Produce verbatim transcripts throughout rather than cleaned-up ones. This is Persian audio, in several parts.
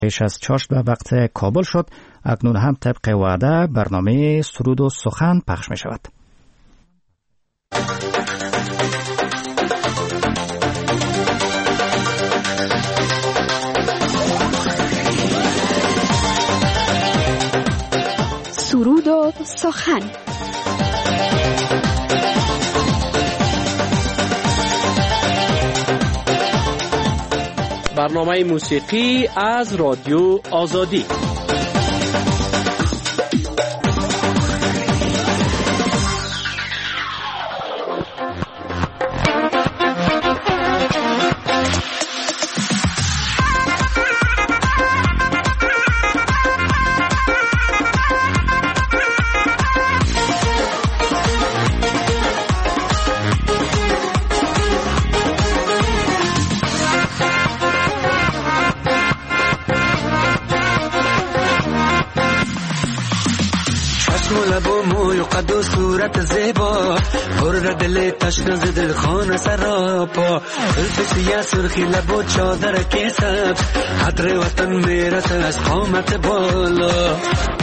پیش از چاشت به وقت کابل شد، اکنون هم طبق وعده برنامه سرود و سخن پخش می شود. سرود و سخن. برنامه موسیقی از رادیو آزادی. قد و صورت زیبا پر دل تشنه ز دل خانه سراپا الفسیه سرخی لب و چادر که سبز حضر وطن میرسه از قامت بالا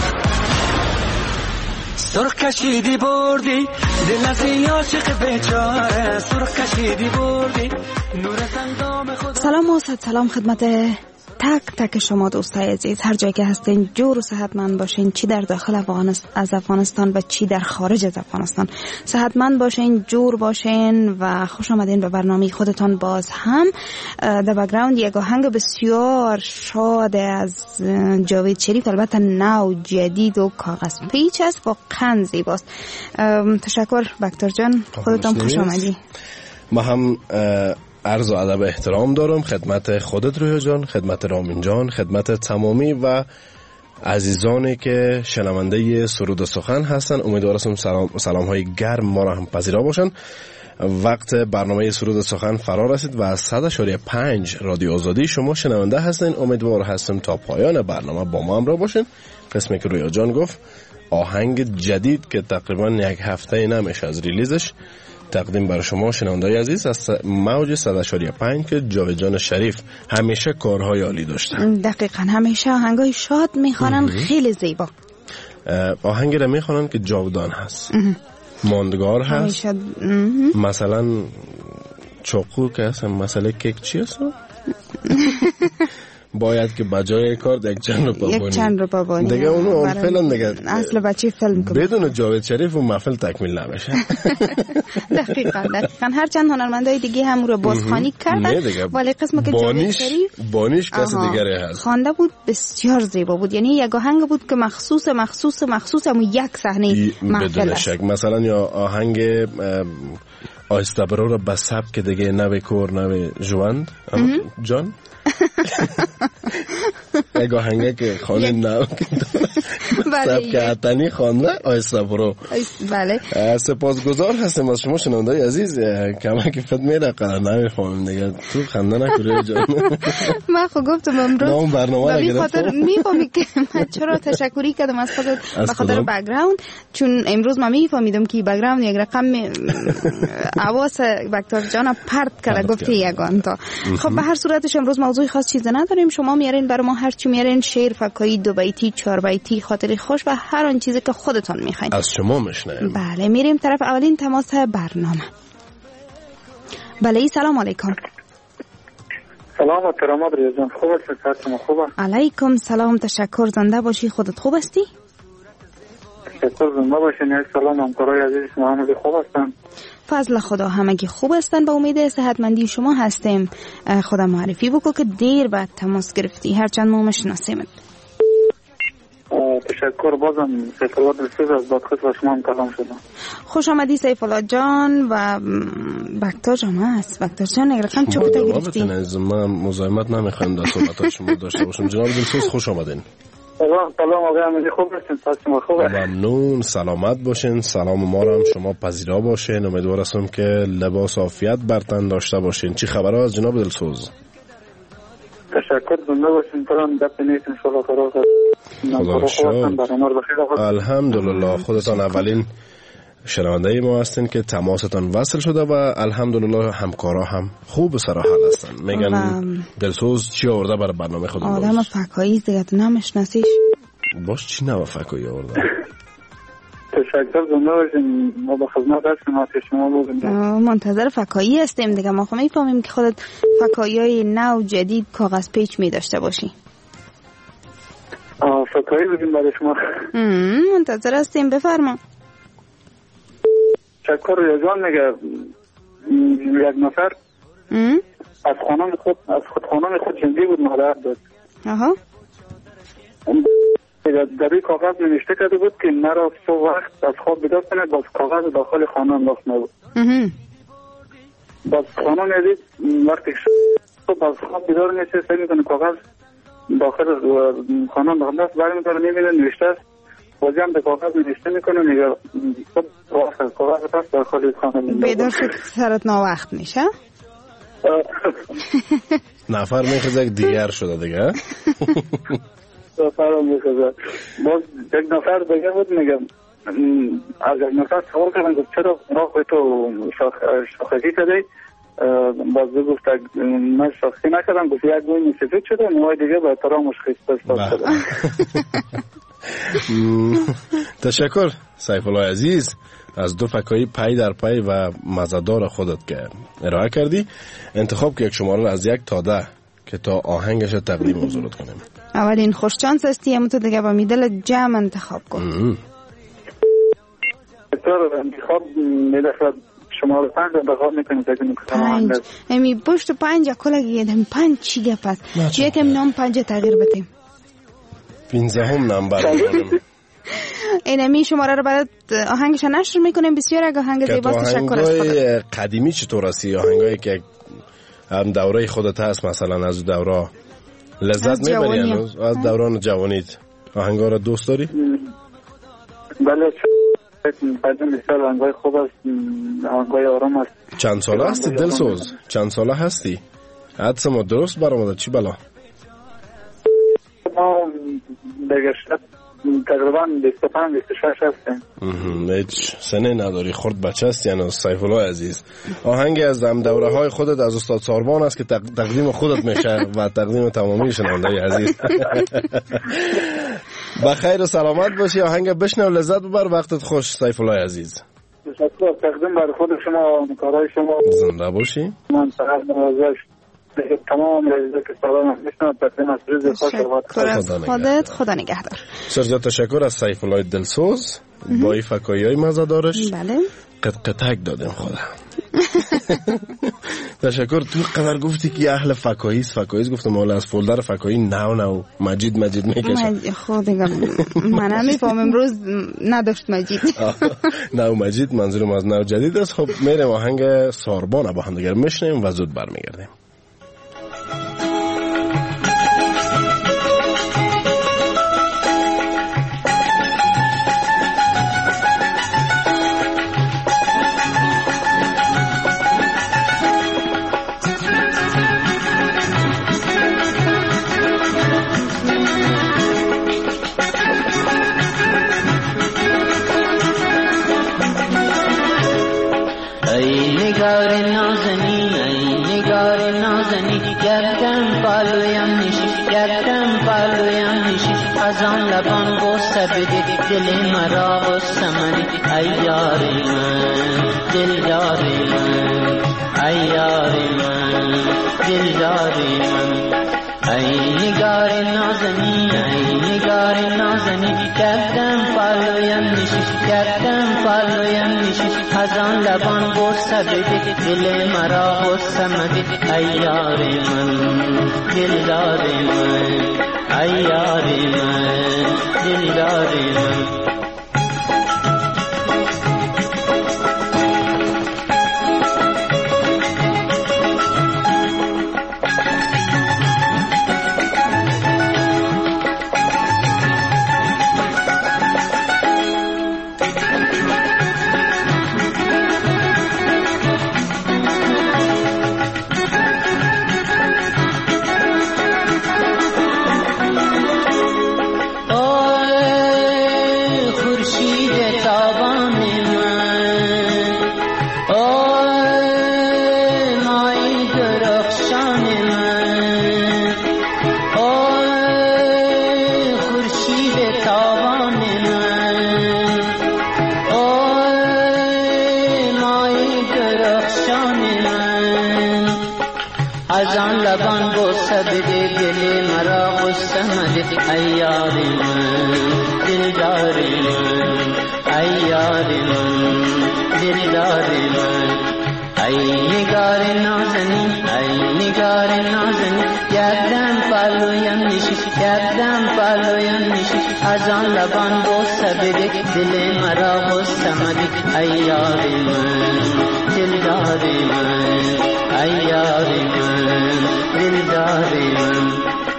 سرخ کشیدی بردی دل از عاشق بیچاره سرخ کشیدی بردی نور زندام خود. سلام و سلام خدمت تک تک شما دوستای عزیز، هر جایی که هستین جور و صحتمند باشین، چی در داخل از افغانستان و چی در خارج از افغانستان. صحتمند باشین، جور باشین و خوش آمدین به برنامه خودتان. باز هم در بک‌گراند یک آهنگ بسیار شاد از جاوید شریف، البته نو جدید و کاغذ پیچ است، واقعا زیباست. تشکر بکتر جان، خودتان خوش آمدی. ما هم عرض و ادب احترام دارم خدمت خودت رویا جان، خدمت رامین جان، خدمت تمامی و عزیزانی که شنونده سرود و سخن هستن. امیدوارم سلام سلام های گرم ما را هم پذیرا باشن. وقت برنامه سرود و سخن فرا رسید و از صد و پنج رادیو آزادی شما شنونده هستین. امیدوار هستم تا پایان برنامه با ما همراه باشین. قسمی که رویا جان گفت آهنگ جدید که تقریبا یک هفته نمیشه از ریلیزش تقدیم برای شما شنونده‌های عزیز از موج صد و پنج که جاوید جان شریف همیشه کارهای عالی داشتن. دقیقاً همیشه آهنگای شاد میخوانن، خیلی زیبا. آهنگی را میخوانن که جاودان هست، ماندگار هست. مثلا چوکو که هست، مسئله کیک چی هست؟ باید که بجای کار یک چند رو پابونی یک چند رو پابونی دیگه اونو اون فیلم دیگه اصل بچه فیلم کنه بدون جاوید شریف اون محفل تکمیل نمیشه. دقیقاً دقیقاً هر چند هنرمندای دیگه هم رو بازخوانی کردن، ولی قسمت که جاوید شریف بانیش کس دیگری هست خوانده بود بسیار زیبا بود. یعنی یک آهنگ بود که مخصوص مخصوص مخصوص هم یک صحنه محفل است. مثلا یا آهنگ آیستابرو رو به سبک دیگه نوی کور نوی جواند جان یک آهنگه که خانه نو سبک عطنی خانده آیستابرو. بله سپاسگزار هستم از شما شنونده‌های عزیز. کمک فت میره قرار نمیخوام دیگه تو خنده نکنی جان. من خب گفتم امروز نام برنامه به خاطر میفهمی که من چرا تشکری کردم از خاطر به خاطر بک‌گراند، چون امروز من میفهمیدم که بک‌گراند یک رقم حواس بکتر جان پرت کرده گفتی یگان تا. خب به هر صورتش امروز موضوع خاص چیز نداریم. شما میارین برای ما هر چی میارین، شعر، فکایی، دو بیتی، چهار بیتی، خاطر خوش و هر آن چیزی که خودتون میخواین از شما میشنویم. بله میریم طرف اولین تماس برنامه. بله سلام علیکم. سلام و کرامات ریاضان، خوب هستی؟ شما خوبه؟ علیکم سلام، تشکر. زنده باشی. خودت خوب هستی؟ تشکر. زنده باشین. سلام همکارای عزیز شما همگی خوب هستن؟ فضل خدا همگی خوب هستن. با امید صحتمندی شما هستیم. خدا معرفی بکو که دیر بعد تماس گرفتی، هرچند ما مشناسیم. تشکر. بازم سیف الله دلسوز از بادخست و شما هم کلام شدم. خوش آمدی سیف الله جان و بکتر جان هست. بکتر جان یک رقم چوبتا گرفتی. من مزاحمت نمیخوام در صحبتات شما داشته باشم. جناب دلسوز خوش آمدین. سلام سلام آقای امیدی، خوب هستین؟ شما خوبه؟ ممنون، سلامت باشین. سلام ما رو هم شما پذیرا باشین. امیدوار هستم که لباس عافیت بر تن داشته باشین. چی خبره از جناب دلسوز؟ تشکر. زنده باشین. پرام دپ نیست ان شاء الله فراغ. خدا رو شکر. الحمدلله. خودتان اولین شنونده ما هستین که تماستان وصل شده و الحمدلله همکارا هم خوب سر حال هستن. میگن دلسوز چی آورده برای برنامه خودمون؟ آدم فکایی دیگه تو نمیشناسیش. باش چی نوع فکایی آورده؟ تشکر زنده باشین. ما با خدمت هستیم. ما شما بودیم منتظر فکایی هستیم دیگه. ما خب میفهمیم که خودت فکایی های نو جدید کاغذ پیچ می داشته باشی. آه فکایی بودیم برای شما. منتظر هستیم. بفرما. تشکر یزان میگه یک نفر از خانم خود از خود خانم خود زندگی بود مادر داد. آها. در این کاغذ نوشته کرده بود که مرا صبح وقت از خواب بیدار کنه، باز کاغذ داخل خانه انداخت بود. باز خانم ندید وقتی صبح از خواب بیدار میشه سعی میکنه کاغذ داخل خانه انداخت، برمی‌داره میبینه نوشته است. بازی هم به کاغذ نوشته میکنه میگه صبح کاغذ پس داخل خانه بیدار شد سرت ناوقت میشه. نفر میخوزه که دیگر شده دیگه. نفر میخوزه. باز یک نفر دیگه بود میگم از یک نفر سوال کردن گفت چرا راه به تو شاخصی شده؟ باز گفت من شاخصی نکردم. گفت یک گوی سفید شده موهای دیگه به احترامش خیسته شده. تشکر سیف الله عزیز از دو فکایی پای در پای و مزدار خودت که ارائه کردی. انتخاب که یک شماره از یک تا ده که تا آهنگش تقدیم حضورت کنیم. اولین خوش چانس هستی همون تو دیگه با میدل جمع انتخاب کن. انتخاب میدفت شماره پنج انتخاب میکنید. پنج امی پشت پنج کلگی هم پنج چی گپ است. یکم نام پنج تغییر بدیم. پینزه هم نمبر میکنیم. این امی شماره رو برات آهنگش نشر میکنیم. بسیار اگه آهنگ زیباست تشکر از خودت. قدیمی چطور هستی؟ آهنگایی که هم دوره خودت هست مثلا از دوره لذت میبری هنوز؟ از دوران جوانیت آهنگا رو دوست داری؟ بله بعدم بسیار آهنگای خوب است. آهنگای آرام است. چند ساله هستی دلسوز؟ چند ساله هستی؟ حدس ما درست برآمده چی بلا؟ ما بگشت تقریبا بیست و پنج بیست و شش هستیم. هیچ سنه نداری، خرد بچه هستی هنوز سیف الله عزیز. آهنگی از هم دوره های خودت از استاد ساربان است که تقدیم خودت میشه و تقدیم تمامی شنونده عزیز. بخیر و سلامت باشی. آهنگ بشنو لذت ببر. وقتت خوش سیف الله عزیز. تشکر. تقدیم بر خود شما و کارهای شما. زنده باشی. من فقط نوازش تمام عزیزا که سلام میشنم تقدیم از روز خوش و خودت. خدا نگهدار. سرجا تشکر از سیف الله دلسوز با این فکایی‌های مزه‌دارش. بله قطقتک دادم خدا. تشکر. تو قدر گفتی که اهل فکایی است فکایی گفتم مال از فولدر فکایی نو نو مجید مجید میکشه. خود دیگه من نمیفهمم امروز نداشت مجید. نو مجید منظورم از نو جدید است. خب میریم آهنگ ساربان با هم دیگه میشنیم و زود برمیگردیم. ازان لبان بوسه بده دل مرا غصه منی ای یاری من دل یاری من ای یاری من دل یاری من ای نگار نازنی ای نگار نازنی کردم پالویم نشی کردم پالویم نشی ازان لبان بوسه بده دل مرا غصه منی ای یاری من دل یاری من ای یاری من دل یاری من Oh لبان بوسه بده دل مرا غصه مده ای یار من دلدار من ای یار من دلدار من ای نگار نازنین ای نگار نازنین یادم پالویم نیشی یادم پالویم نیشی از آن لبان بوسه بده دل مرا غصه مده ای یار من دلدار من ای یار من دلدار من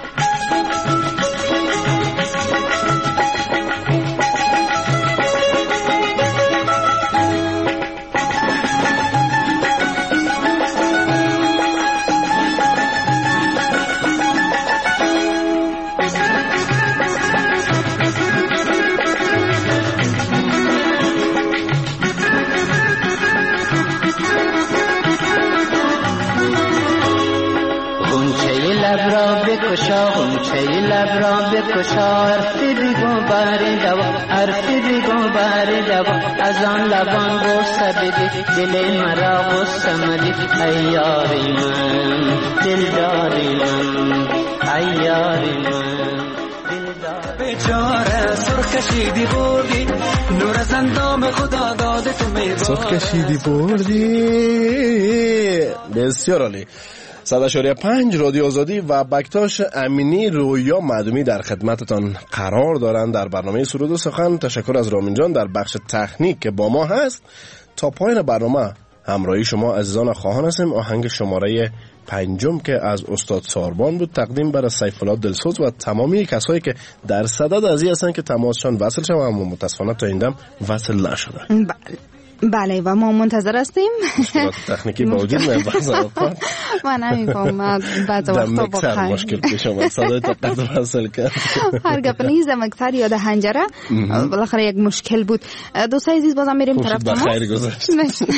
لب را بکشا غنچه لب را بکشا عرف بگو بر دوا عرف بگو بر دوا از آن لبان بوسه بده دل مرا غصه مده ای یار من دلدار من ای یار من بیچاره سرخ کشیدی بردی نور از اندام خدا داده تو میباری سرخ کشیدی بردی. بسیار عالی. صد و شش پنج رادیو آزادی و بکتاش امینی رویا معدومی در خدمتتان قرار دارند در برنامه سرود و سخن. تشکر از رامین جان در بخش تکنیک که با ما هست. تا پایان برنامه همراهی شما عزیزان خواهان هستیم. آهنگ شماره پنجم که از استاد ساربان بود تقدیم برای سیف الله دلسوز و تمامی کسایی که در صدد از این هستن که تماسشان وصل شد اما متاسفانه تا این دم وصل نشده. بله و ما منتظر هستیم. مشکلات تکنیکی با وجود من بعضی اوقات من نمی‌فهمم من بعضی وقتا واقعا مشکل پیش اومد صدای تا قطع وصل کرد. هر گپ نیست مکتر یاد هنجره بالاخره یک مشکل بود. دوستای عزیز بازم میریم طرف تماس. بخیر گذشت.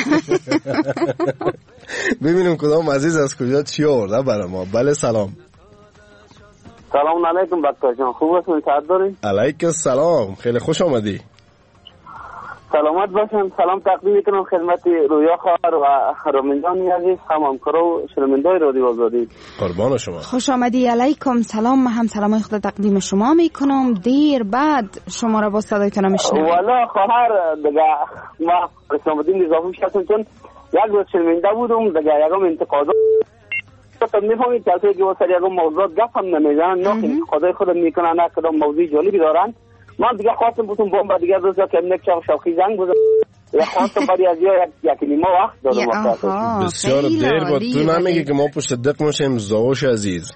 ببینیم کدام عزیز از کجا چی آورده برای ما. بله سلام. سلام علیکم بکتا جان، خوب هستین؟ صحت دارین؟ علیکم السلام، خیلی خوش آمدی. سلامت باشم. سلام تقدیم میکنم خدمت رویا خواهر و رامین جان عزیز، همکار و شنونده‌های رادیو آزادی. قربان شما. خوش آمدی. علیکم سلام. من هم سلامای خود تقدیم شما میکنم. دیر بعد شما را با صدایتون میشنوم. والا خواهر دیگه ما رسام الدین اضافه شدم چون یک روز شنونده بودم دیگه یکم انتقادات تو میفهمید که که واسه یکم موضوع گپ هم نمیزنن نه خدای خودم میکنن نه کدام موضوع جالبی دارن. من دیگه خواستم بودم بوم دیگه روزا که یک چاق شوخی زنگ بود یا خواستم برای از یا یک نیمه وقت دارم وقت. بسیار دیر بود. تو نمیگی که ما پشت دق میشیم زاوش عزیز.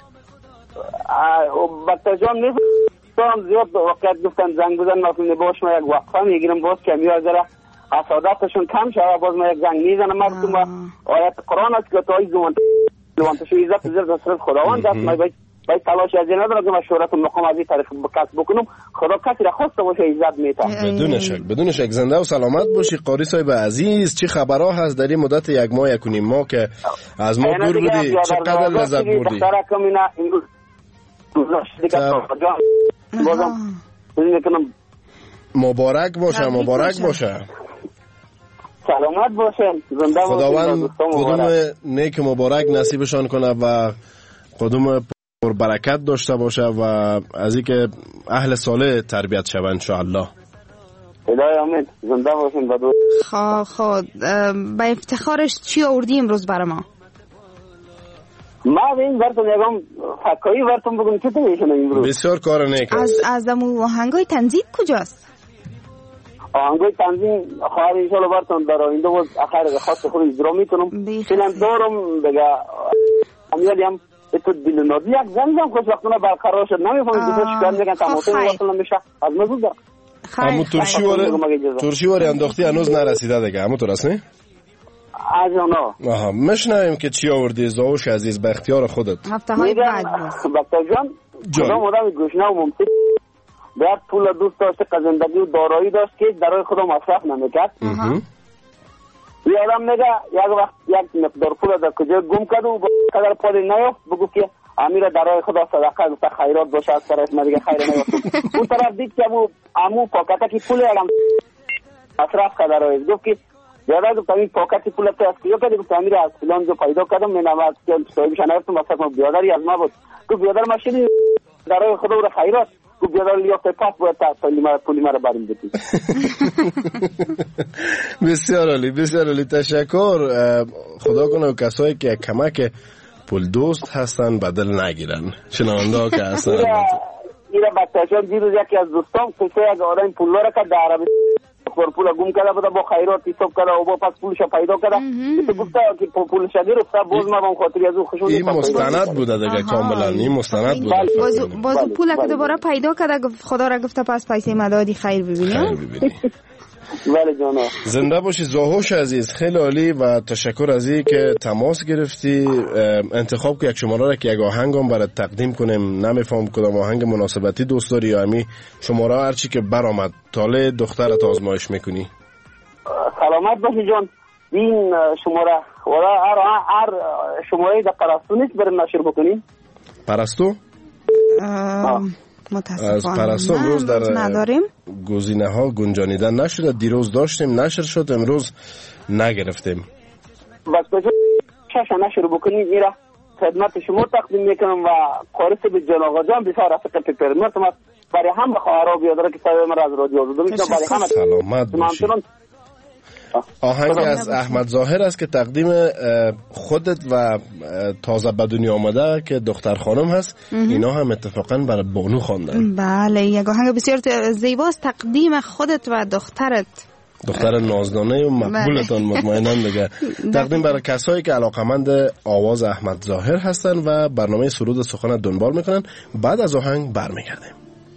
بکتا جان نیستم زیاد وقت گفتن زنگ بزن ما باش ما یک وقت هم میگیرم باز که میاد ذره حسادتشون کم شد باز ما یک زنگ میزنم. من گفتم آیت قرآن است که تو ای زمان زمان تشو عزت زرد صرف خداوند است. ما باید باید تلاش از این ندارم که مشورت مقام از این طریق کسب بکنم. خدا کسی را خواسته باشه عزت میته. بدون شک بدون شک. زنده و سلامت باشی قاری صاحب عزیز. چی خبرها هست در این مدت یک ماه یک و نیم ماه که از ما دور بودی؟ چقدر لذت بردی؟ مبارک باشه مبارک باشه. سلامت باشه. زنده و خداوند کدوم نیک مبارک نصیبشان کنه و کدوم پر برکت داشته باشه و از اینکه اهل صالح تربیت شوند ان شاء الله. الهی آمین. زنده باشین. بدو خب خب با افتخارش چی آوردی امروز برای ما؟ ما این براتون یکم فکایی براتون بگم چه میشونه امروز. بسیار کار نیک از از امو آهنگای تنظیم کجاست؟ آهنگای تنظیم خواهر ان شاء الله براتون در آینده بود آخر خاص خود اجرا میکنم. فعلا دارم دیگه امیالی هم تو دل نادی یک زنگم خوش وقتونه برقرار شد نمیفهمید که چیکار میگن تماس وصل نمیشه از مزود دار. همون ترشی واره ترشی واره انداختی هنوز نرسیده دیگه. همون تو راست نه؟ آجانا. آها مشنویم که چی آوردی زاوش عزیز به اختیار خودت. هفته های بعد بکتا جان خدا مدام گوشنه و ممتد باید پول دوست داشته زندگی و دارایی داشت که درای خدا مصرف نمیکرد. یه آدم میگه یک وقت یک مقدار پول در کجا گم کرد و قدر پول نیافت بگو که امیر درای خدا صدقه گفت خیرات باشه از طرف ما دیگه خیر نیافت. اون طرف دید که ابو امو پاکتا که پول علم مصرف کرد درای گفت که بیادر گفتم این پاکتی پول تو از کجا کردی؟ گفتم امیر از فلان جو پیدا کردم من از که صاحبش نگفتم مثلا بیادری از ما بود. گفت بیادر ماشین درای خدا رو خیرات. گفت بیادر لیاقت پاس باید پولی مرا پولی مرا بریم بدی. بسیار عالی بسیار عالی تشکر. خدا کنه کسایی که کمک پول دوست هستن بدل نگیرن شنونده ها که هستن. اینا بچه‌ها دیروز یکی از دوستام که از آدم پول را که در عربی پر پول گم کرده بود با خیرات حساب کرده و با پس پولش پیدا کرده تو گفته که پولش گرفت باز ما به خاطر از او خوشون این مستند بوده دیگه کاملا این مستند بوده باز باز پول که دوباره پیدا کرده خدا را گفته پس پیسه مدادی خیر ببینیم. بله جانا زنده باشی زاهوش عزیز. خیلی عالی و تشکر از این که تماس گرفتی. انتخاب که یک شماره را که یک آهنگم برات تقدیم کنیم نمیفهم کدام آهنگ مناسبتی دوست داری یا امی شماره هر چی که برآمد تاله دخترت آزمایش میکنی. سلامت باشی جان. این شماره ولا هر هر شماره در پرستو نیست بریم نشر بکنیم. پرستو؟ از پرستو امروز در گزینه ها گنجانیدن نشده. دیروز داشتیم نشر شد امروز نگرفتیم. بس بجا شش نشر بکنید میره خدمت شما تقدیم میکنم و کارس به جان آقا جان بسیار رفیق پیپرمنت برای هم خواهرها بیادره که صدای من از رادیو آزادی میشنم برای هم سلامت باشی. آهنگ از احمد ظاهر است که تقدیم خودت و تازه به دنیا آمده که دختر خانم هست. اینا هم اتفاقا برای بانو خواندن. بله یک آهنگ بسیار زیباست تقدیم خودت و دخترت دختر نازدانه و مقبولتان مطمئناً دیگه. تقدیم برای کسایی که علاقمند آواز احمد ظاهر هستن و برنامه سرود سخن دنبال میکنن. بعد از آهنگ برمیگردیم.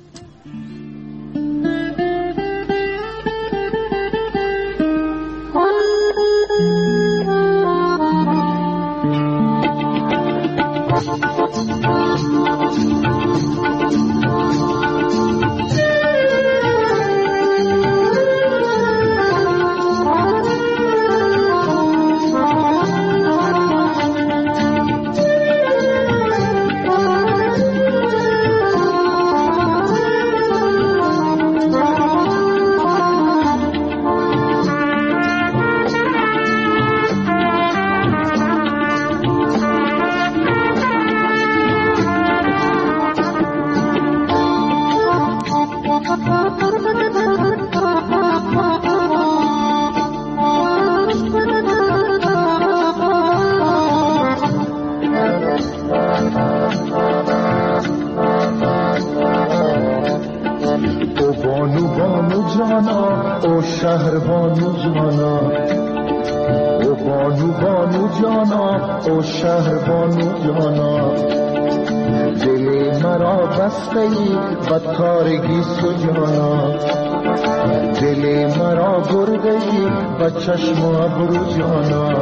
چشم و ابرو جانا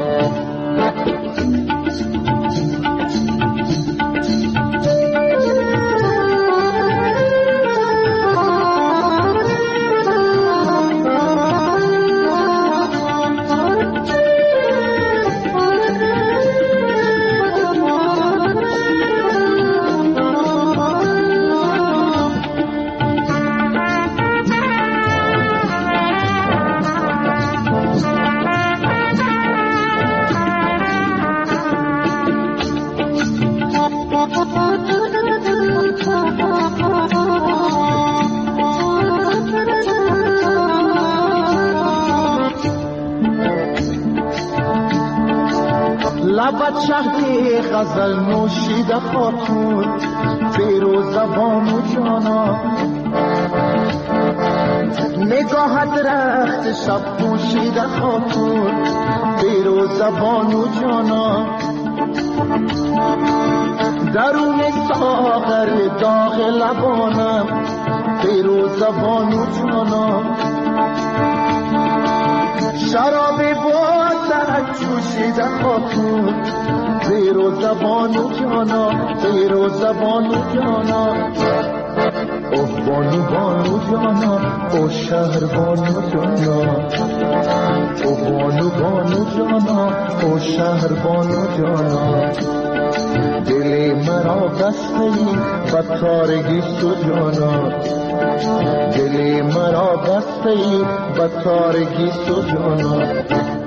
شهر غزل نوشیده خاتون بیرو زبان و جانا نگاهت رخت شب پوشیده خاتون بیرو زبان و جانا درون ساغر داغ لبانم بیرو زبان و جانا شراب بازت جوشیده خاتون بیرو زبان و جانا بیرو زبان و جانا او بانو بانو جانا او شهر بانو جانا او بانو بانو جانا او شهر بانو جانا دل مرا بسته ای بدکارگی تو جانا دل مرا بسته ای بدکارگی تو جانا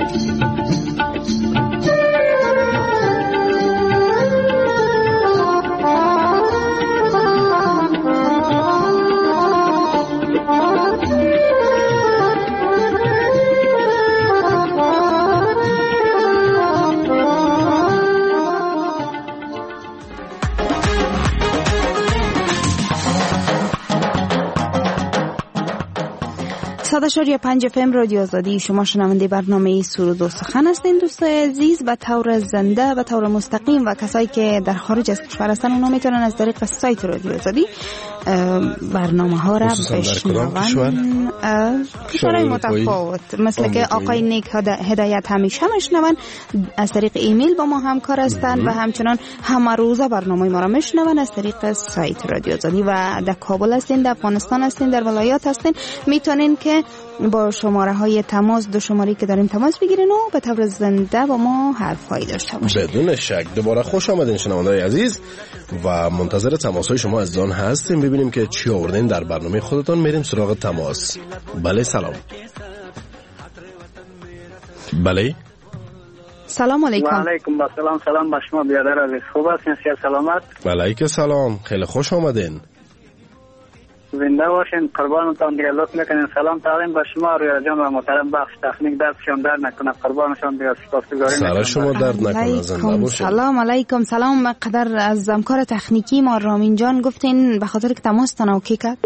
صد پنج اف ام رادیو آزادی، شما شنونده برنامه سرود و سخن هستین دوستای عزیز. به طور زنده، به طور مستقیم، و کسایی که در خارج از کشور هستن اونا میتونن از طریق سایت رادیو آزادی برنامه ها را بشنون. کشورهای متفاوت مثل که آقای نیک هدایت همیشه میشنون، از طریق ایمیل با ما همکار هستن و همچنان همه روزه برنامه ما را میشنون از طریق سایت رادیو آزادی. و در کابل هستین، در افغانستان هستین، در ولایات هستین، میتونین که با شماره های تماس، دو شماره که داریم تماس بگیرین و به طور زنده با ما حرفایی داشته باشین. بدون شک دوباره خوش آمدین شنونده‌های عزیز و منتظر تماس های شما عزیزان هستیم، ببینیم که چی آوردین در برنامه خودتون. میریم سراغ تماس. بله سلام. بله سلام علیکم. و علیکم السلام. سلام به شما بیادر عزیز. خوب هستین؟ صحت سلامت؟ و علیکم سلام. خیلی خوش آمدین. زنده باشین، قربانتان. دیگه لطف میکنین سلام تعلیم به شما رویا جان و محترم بخش تخنیک دستشان در نکنه، قربانشان. دیگه سپاسگزاری میکنم. سلام شما درد نکنه. زنده باشین. سلام علیکم. سلام. مقدر از همکار تکنیکی ما رامین جان گفتین به خاطر که تماس تناوکی کرد.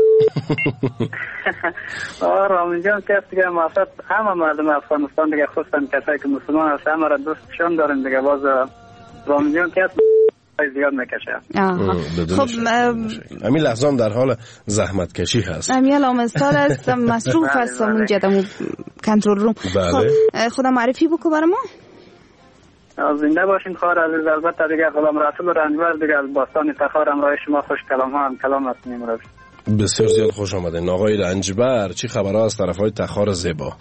آه رامین جان که دیگه مافت همه مردم افغانستان دیگه خصوصا کسایی که مسلمان هستن همه را دوستشان دارن دیگه. باز رامین جان که زیاد میکشه. خب همین لحظه هم در حال زحمت کشی هست. امیال آمستار است، مصروف است اونجا دمو کنترل روم. خب خدا معرفی بکو برای ما. زنده باشین خواهر عزیز. البته دیگه غلام رسول رنجبر دیگه از باستان تخار همراه شما خوش کلام ها هم کلام هستیم امروز. بسیار زیاد خوش آمدین آقای رنجبر. چی خبرها از طرف های تخار زیبا؟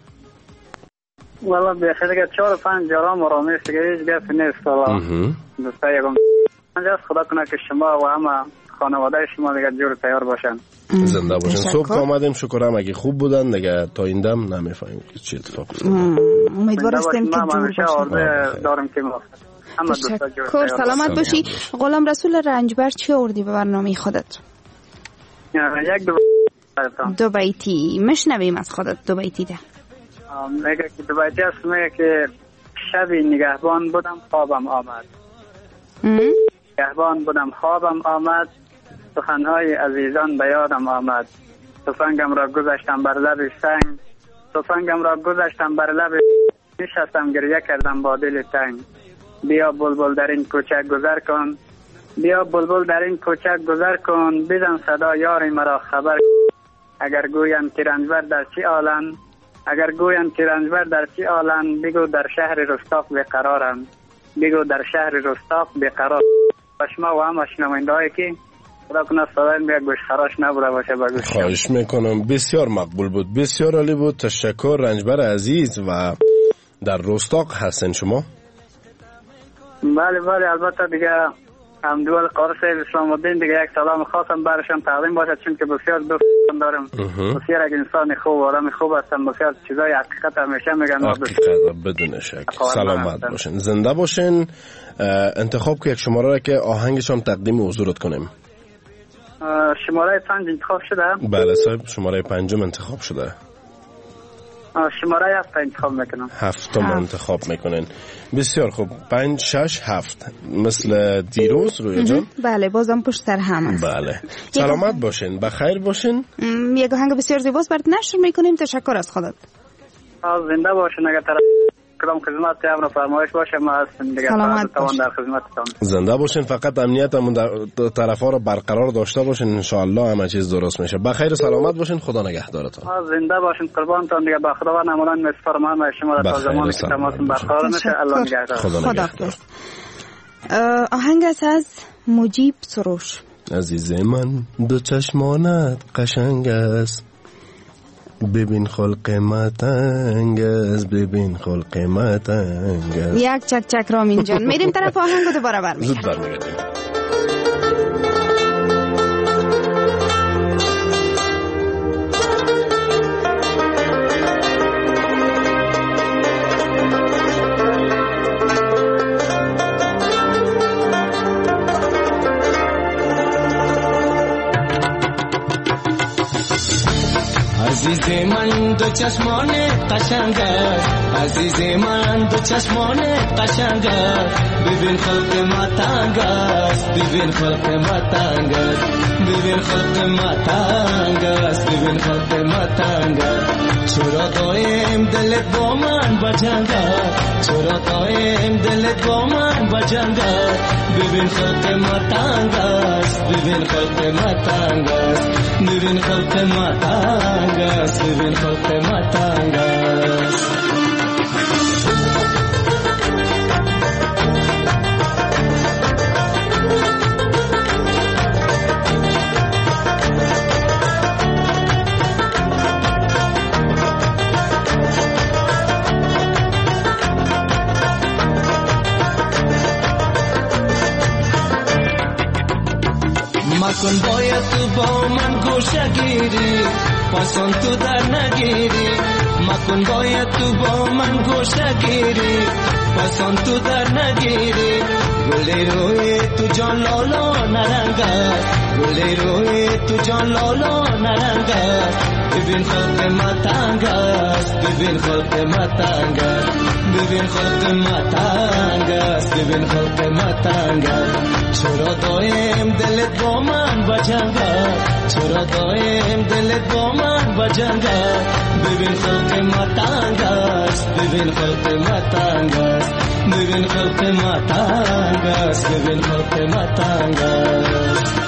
والا بخیر دیگه چهار و پنج جارام آرامیست دیگه هیچ گفت نیست. والا دوستا یکم انجاز خدا کنه که شما و همه خانواده شما دیگه جور تیار باشن. زنده باشن. صبح آمدیم شکرم اگه خوب بودن دیگه تا این دم نمیفهمیم که چی اتفاق افتاد. امیدوار هستیم که جور باشن. دارم که ما همه دوستا جور تیار باشن. سلامت باشی. غلام رسول رنجبر چی آوردی به برنامه خودت؟ یک دو دو بیتی مشنویم از خودت. دو بیتی ده. میگه که دو بیتی هست. میگه که شبی نگهبان بودم خوابم آمد. نگهبان بودم خوابم آمد، سخنهای عزیزان به یادم آمد. تفنگم را گذاشتم بر لب سنگ، تفنگم را گذاشتم بر لب نشستم گریه کردم با دل تنگ. بیا بلبل در این کوچه گذر کن، بیا بلبل در این کوچه گذر کن، بزن صدا یاری مرا خبر. اگر گویم که رنجبر در چی عالم، اگر گویم که رنجبر در چی عالم، بگو در شهر رستاق بیقرارم، بگو در شهر رستاق بیقرار. شما و همه شنونده‌هایی که خدا کنه صدایم بیا گوش خراش نبوده باشه با گوش. خواهش میکنم. بسیار مقبول بود، بسیار عالی بود. تشکر رنجبر عزیز. و در رستاق هستن شما؟ بله بله. البته دیگه هم دول قارس اسلام الدین دیگه یک سلام خاصم برشان تقدیم باشد، چون که بسیار دوستان دارم. بسیار یک انسان خوب و آدم خوب هستن. بسیار چیزای حقیقت همیشه میگن. حقیقت بدون شک. سلامت باشین، زنده باشین. انتخاب که یک شماره را که آهنگشان تقدیم حضورت کنیم. شماره پنج انتخاب شده؟ بله صاحب، شماره پنجم انتخاب شده. شماره هفت انتخاب میکنم. هفتم انتخاب میکنین. بسیار خوب. پنج شش هفت مثل دیروز روی جان. بله بازم پشت سر هم است. بله سلامت باشین، بخیر باشین. یک آهنگ بسیار زیباست برات نشر میکنیم. تشکر از خودت. زنده باشین. اگر طرف کدام خدمت امر فرمایش باشه ما هستیم دیگه. سلامت باشین. در خدمتتون. زنده باشین. فقط امنیتمون در طرفا رو برقرار داشته باشین، ان شاء الله همه چیز درست میشه. بخیر سلامت باشین. خدا نگهدارتون. زنده باشین. قربانتون دیگه. با خدا و نمودن میسپارم و شما تا زمانی که تماسون برقرار میشه. الله نگهدار. خدا نگهدار. آهنگ از مجیب سروش. عزیز من دو چشمانت قشنگ است، ببین خلق متنگ است، ببین خلق متنگ است. یک چک چک رامین جان. میریم طرف آهنگو دوباره برمیگردیم. زود برمیگردیم. عزیز من دو چشمان قشنگ است، عزیز من دو چشمان قشنگ است، ببین خلق ما تنگ است، ببین خلق ما تنگ است، ببین خلق ما تنگ است، ببین خلق ما تنگ است. چرا دایم دلت با من بجنگ است، چرا دایم دلت با من بجنگ است، ببین خلق ما تنگ است، ببین خلق ما تنگ است، ببین خلق ما تنگ است، ببین خلق ما تنگ است. مکن باید تو با من گوشه گیری، پسند تو در نگیری، مکن باید تو با من گوشه گیری، پسند تو در نگیری. گلی روی تو جان لالا نرنگه، گلی روی تو جان لالا نرنگه، ببین خلق ما تنگ است، ببین خلق ما تنگ است، ببین خلق ما تنگ است، ببین خلق ما تنگ است. چرا دایم دلت با من بجنگ است، چرا دایم دلت با من بجنگ است، ببین خلق ما تنگ است، ببین خلق ما تنگ است، ببین خلق ما تنگ است، ببین خلق ما تنگ است.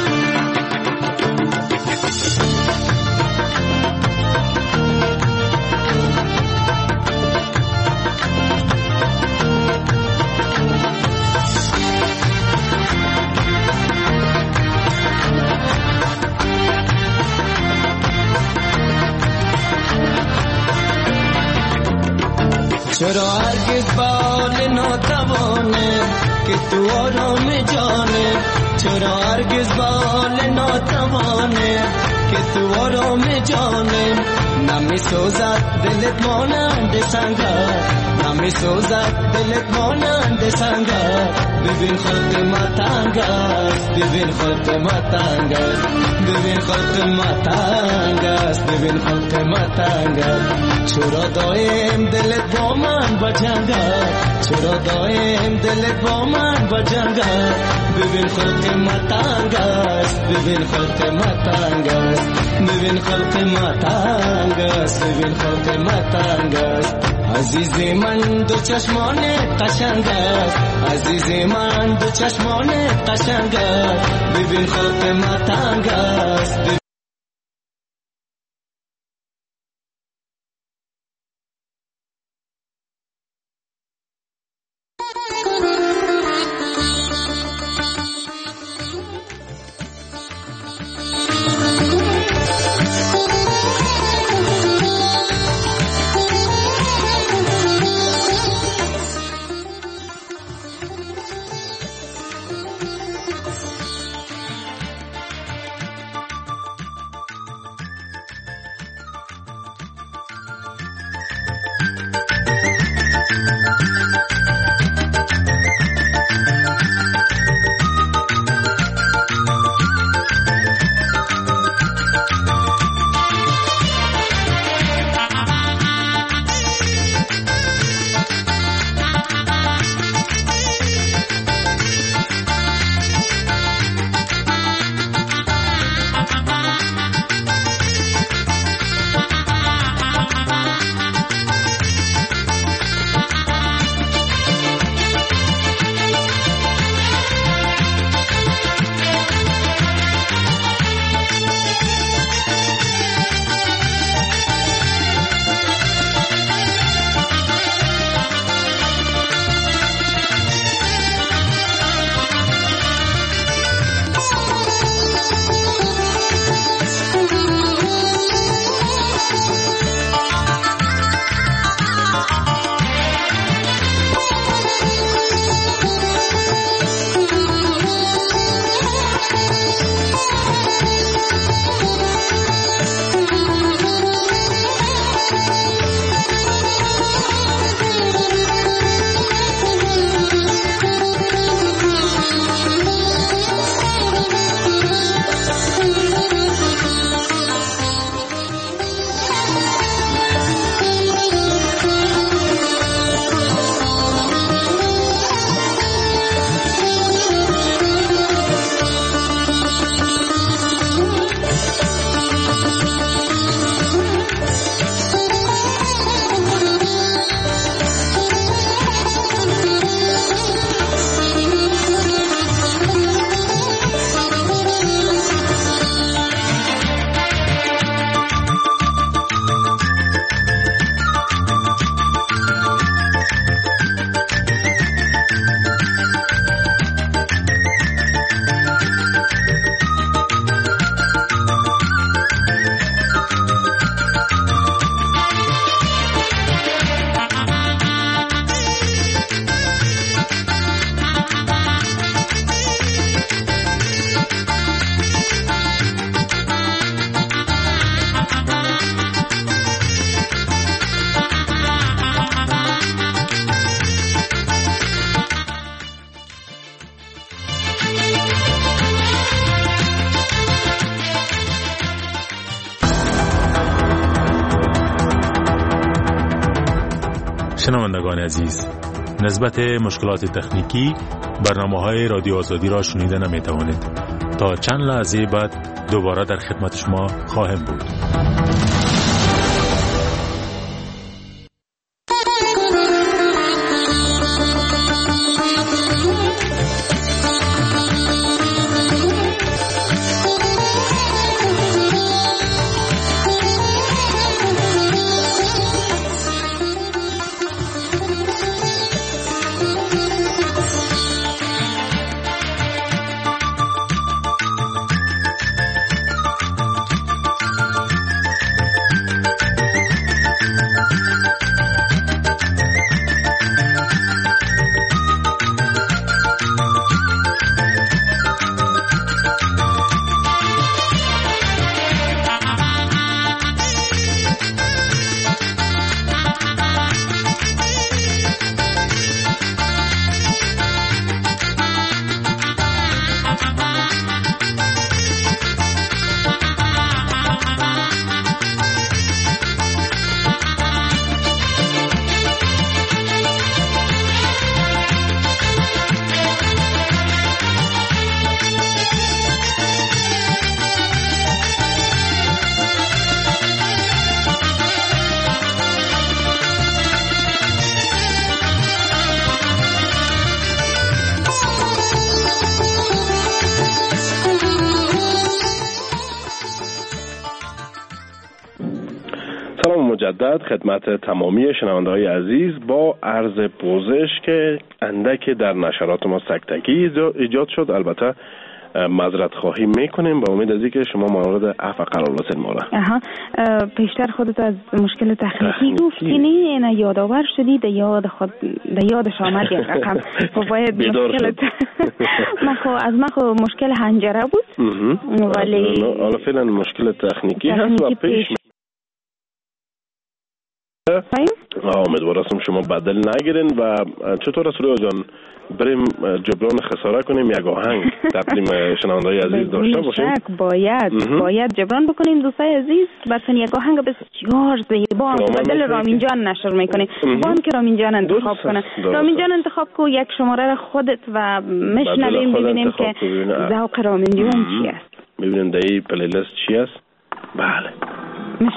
چرا هرگز بال ناتوانه که تو آرام جانه، چرا هرگز بال ناتوانه که تو آرام جانه، نمی سوزد دلت مانند سنگر، نمی سوزد دلت مانند سنگر، ببین خلق ما تنگ است، ببین خلق ما تنگ است، ببین خلق ما تنگ است، ببین خلق ما تنگ است. چرا دایم دلت با من بجنگ است، چرا دایم دلت با من بجنگ است، ببین خلق ما تنگ است، ببین خلق ما تنگ است، ببین خلق ما تنگ است، ببین خلق ما تنگ است. عزیز من دو چشمان قشنگ است، عزیز من دو چشمان قشنگ است، ببین خلق ما تنگ است. شنوندگان عزیز، نسبت مشکلات تکنیکی برنامه‌های رادیو آزادی را شنیده نمی‌توانید. تا چند لحظه بعد دوباره در خدمت شما خواهم بود. مجدد خدمت تمامی شنونده‌های عزیز با عرض پوزش که اندک در نشرات ما سکتگی ایجاد شد. البته معذرت خواهی میکنیم با امید از اینکه شما مورد عفو قرار بدید ما را. اها پیشتر خودت از مشکل تکنیکی گفتی، نه یادآور شدی، در یاد خود در یادش آمد یک رقم باید مشکل من خو از من خو مشکل حنجره بود، ولی حالا فعلا مشکل تکنیکی هست و پیش امیدوارم شما بدل نگیرین. و چطور است رویا جان بریم جبران خساره کنیم، یک آهنگ تقدیم شنونده‌های عزیز داشته باشیم؟ باید اه. باید جبران بکنیم دوستای عزیز. براتون یک آهنگ بسیار زیبا بدل رامین جان نشر میکنیم. وان که رامین جان انتخاب کنه، رامین جان انتخاب کو یک شماره را خودت و مشنویم ببینیم که ذوق رامین جان چی است. ببینیم در این پلیلیست چی است. بله مش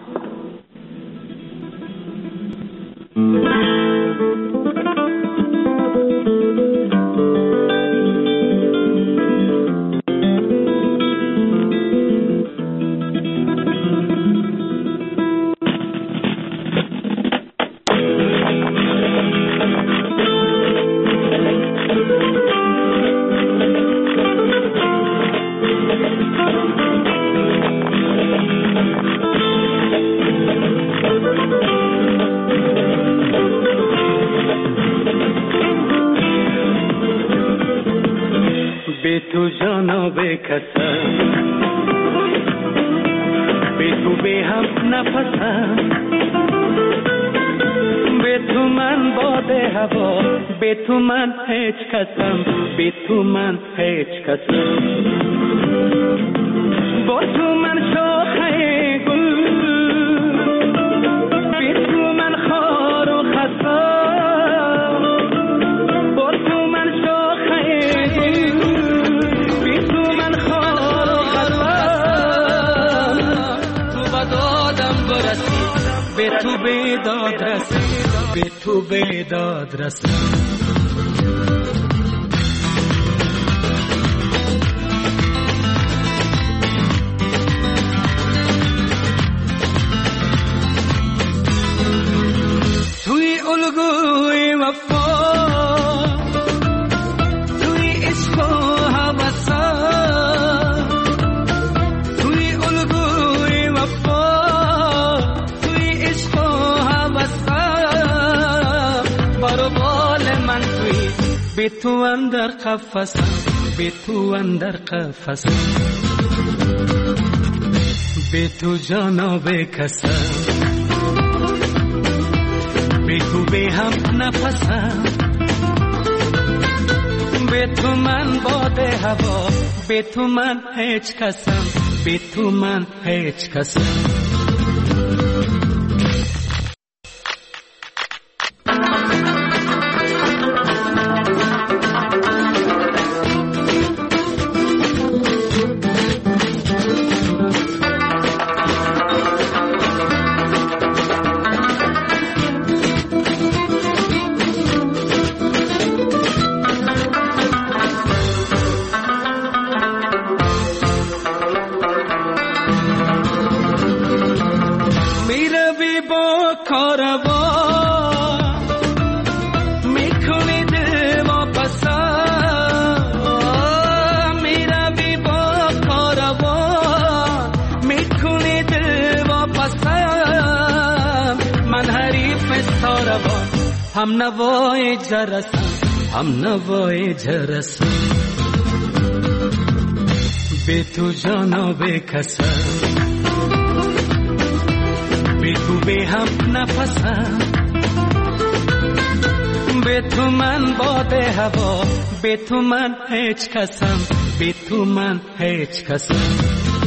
تو جانا به کسم به تو به هم نفسم، به تو من باد هوا، به تو من هیچ کسم، به تو من هیچ کسم، با تو من شاخه گل، به تو من خار و خسم، با تو من شاخه گل، به تو بیداد رسی، به تو بیداد رسی. توی الگوی وفا، توی عشق و هوسا، توی الگوی وفا، به تو اندر قفسم، به تو اندر قفسم، به تو جانا بکسم، به تو به هم نفسم، به تو من باد هوا، به تو من هیچ کسم، به تو من هیچ کسم. هم نوای جرسم هم نوای جرسم به تو جانا به کسم به تو به هم نفسم به تو من باد هوا به تو من هیچ کسم به تو من هیچ کسم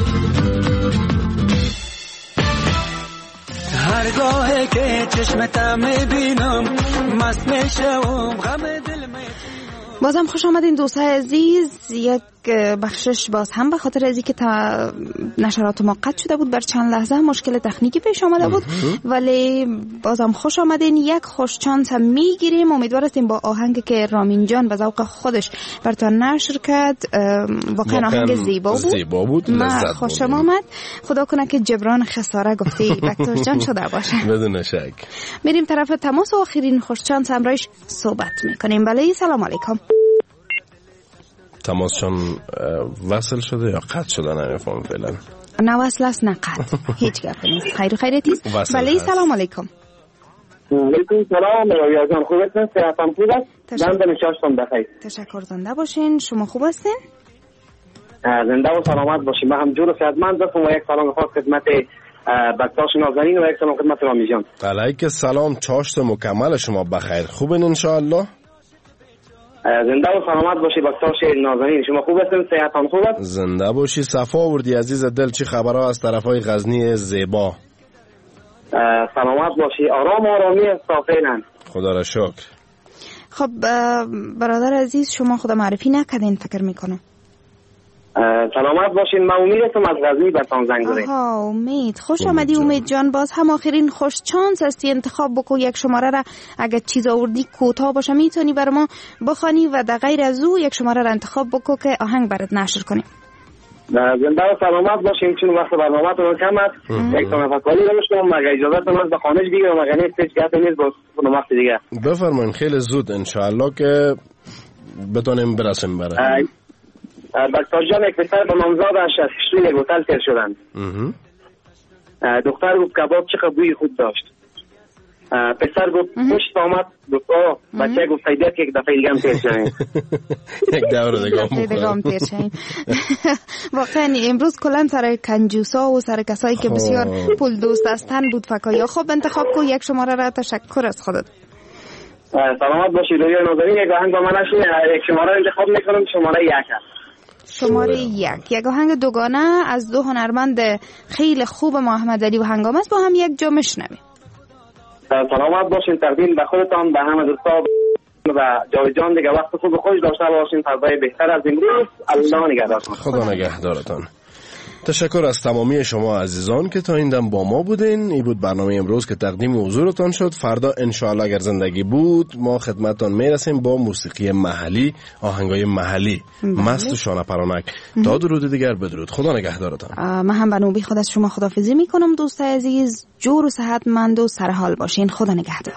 هرگاه که چشمتم میبینم مست میشم غم دل می بازم خوش آمدین دوستای عزیز. یک بخشش باز هم به خاطر ازی که تا نشرات ما قطع شده بود بر چند لحظه مشکل تکنیکی پیش آمده بود، ولی بازم خوش آمدین. یک خوش چانس هم میگیریم. امیدوار هستیم با آهنگ که رامین جان به ذوق خودش براتون نشر کرد، واقعا آهنگ زیبا بود, زیبا بود. من خوشم آمد. خدا کنه که جبران خساره گفتی بکتاش جان شده باشه. بدون شک. میریم طرف تماس و آخرین خوش چانس همراهش صحبت میکنیم. بله سلام علیکم. تماسشان وصل شده یا قطع شده نمیفهم فعلا. نه وصل است نه قطع. هیچ گپ نیست. خیر و خیریتی است. بله سلام علیکم. علیکم سلام. یا جان خوب هستین؟ صحتم خوب است؟ من به نشاستم بخیر. تشکر. زنده باشین. شما خوب هستین؟ زنده و سلامت باشین. من هم جور و صحتمند هستم و یک سلام خاص خدمت بکتاش نازنین و یک سلام خدمت رامی جان. علیک السلام. چاشت مکمل شما بخیر. خوبین ان شاء الله؟ زنده و سلامت باشی بکتاش نازنین. شما خوب هستین؟ صحتتان خوب است؟ زنده باشی. صفا آوردی عزیز دل. چی خبرها از طرفای غزنی زیبا؟ سلامت باشی. آرام آرامی صافینن. خدا را شکر. خب برادر عزیز شما خدا معرفی نکردین فکر میکنم. سلامت باشین. من امید هستم از غزنی براتون زنگ زدم. آها امید. خوش آمدی امید جان. باز هم آخرین خوش چانس هستی. انتخاب بکو یک شماره را. اگر چیز آوردی کوتاه باشه میتونی بر ما بخوانی و در غیر از او یک شماره را انتخاب بکو که آهنگ برات نشر کنیم. زنده و سلامت باشین. چون وقت برنامه‌تون کم است. یک تنفسی داشتم. مگه اجازه تون به خانه بگیرم مگه نیست هیچ گپ نیست باز وقت دیگه. بفرمایید. خیلی زود ان شاء الله که بتونیم برسیم برای بکتاش جان. یک پسر به نامزاد از شستشوی یک هتل تیر شدند. دختر گفت کباب چقدر بوی خوب داشت. پسر گفت پشت آمد گفت آه بچه گفت سیدت یک دفعه دیگه هم تیر شدیم. یک دور دیگه هم تیر شدیم. واقعا امروز کلن سر کنجوسا و سر کسایی که بسیار پول دوست هستن بود فکایا. خب انتخاب کو یک شماره را. تشکر از خودت. سلامت باشی. روی نازنین یک آهنگ با من نشین. یک شماره انتخاب میکنم. شماره یک هست. شماره یک. یک آهنگ دوگانه از دو هنرمند خیلی خوب محمد علی و هنگام است. با هم یک جا میشنویم. سلامت باشین. تقدیم به خودتان به همه دوستان و جاوید جان دیگه وقت خوب خوش داشته باشین. فضای بهتر از امروز. الله نگهدارتان. خدا نگهدارتان. تشکر از تمامی شما عزیزان که تا این دم با ما بودین. این بود برنامه امروز که تقدیم حضورتان شد. فردا انشاءالله اگر زندگی بود ما خدمتتان میرسیم با موسیقی محلی، آهنگای محلی. مست و شانه پرانک. تا درود دیگر بدرود. خدا نگهدارتان. من هم به نوبه خود از شما خداحافظی میکنم دوستای عزیز. جور و صحتمند و سرحال باشین. خدا نگهدار.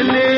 دل